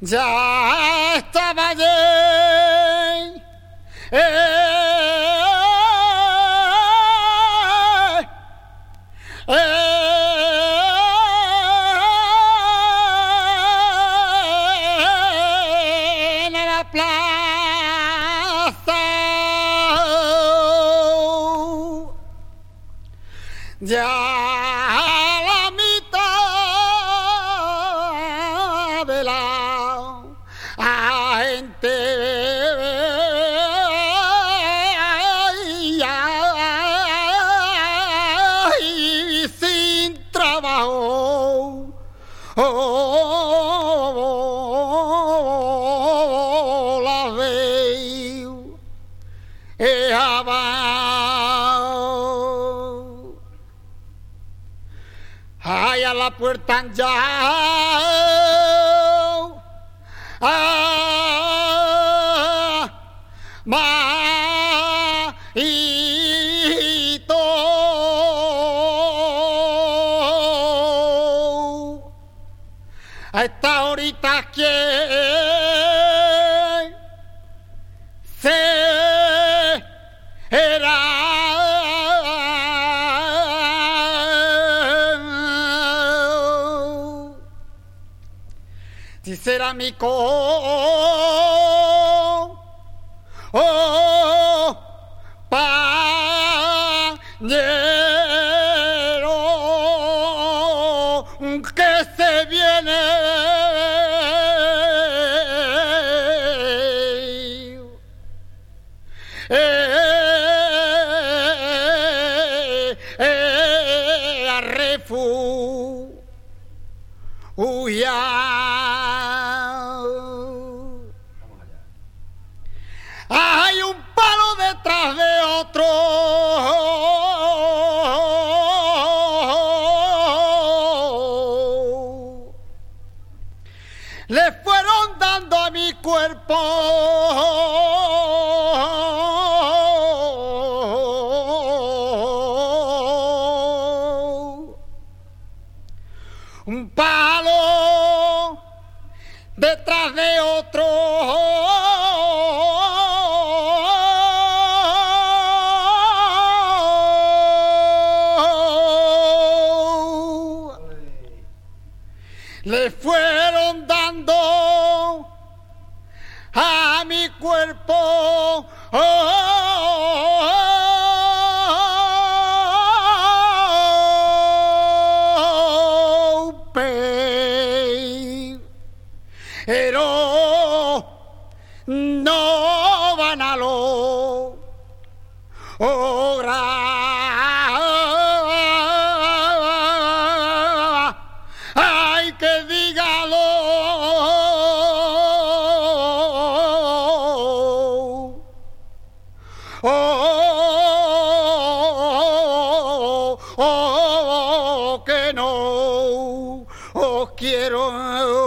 Ya estaba allí, en la plaza, ya la mitad de la gente y sin trabajo, la veo abajo. Ay, a la puerta ya. Maito, a esta horita que será, si será mi compañero que se viene, a refugiar. Hay un palo detrás de otro, le fueron dando a mi cuerpo un palo detrás de otro. Le fueron dando a mi cuerpo pero no van a lograr. Ay, que dígalo. Que no quiero.